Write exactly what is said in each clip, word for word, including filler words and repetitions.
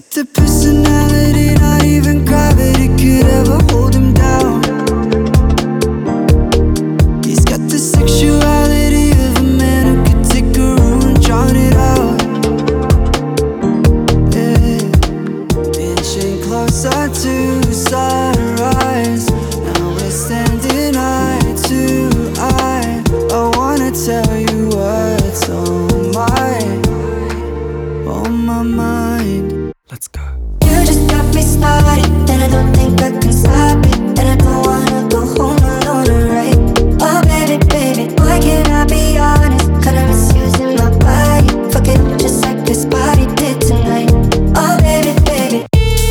got the personality, not even gravity could ever hold him down. He's got the sexuality of a man who could take a room and drown it out. Yeah. Inching closer to sunrise, now we're standing eye to eye. I wanna tell you what's on my, on my mind. Let's go. You just got me started, and I don't think I can stop it. And I don't wanna go home alone, right? Oh baby, baby, why can't I be honest? Kinda misusing my body, fuck it just like this body did tonight. Oh baby, baby.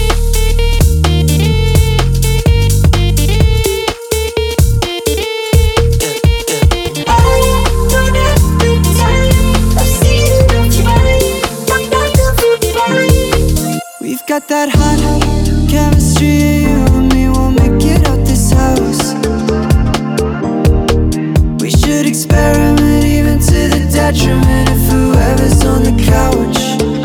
We've got that hot chemistry, you and me will make it out this house. We should experiment even to the detriment of whoever's on the couch.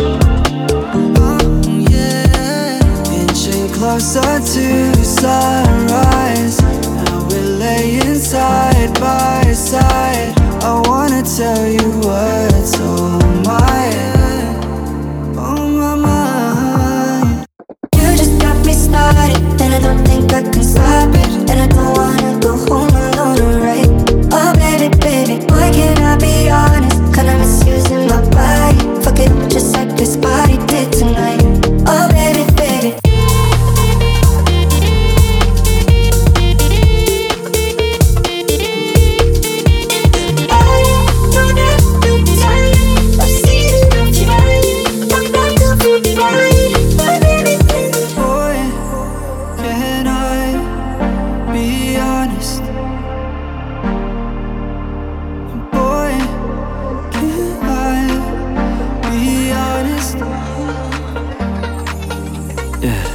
Oh yeah. Inching closer to sunrise, now we're laying side by side. I wanna tell you what's on my, on my mind. You just got me started, and I don't think I can stop it. And I don't wanna go home alone, right? Oh baby, baby, why can't I be honest? Kinda misusing my body, fuck it just like this body did tonight. Oh baby, baby. Boy, can I be honest? Boy, can I be honest? Yeah.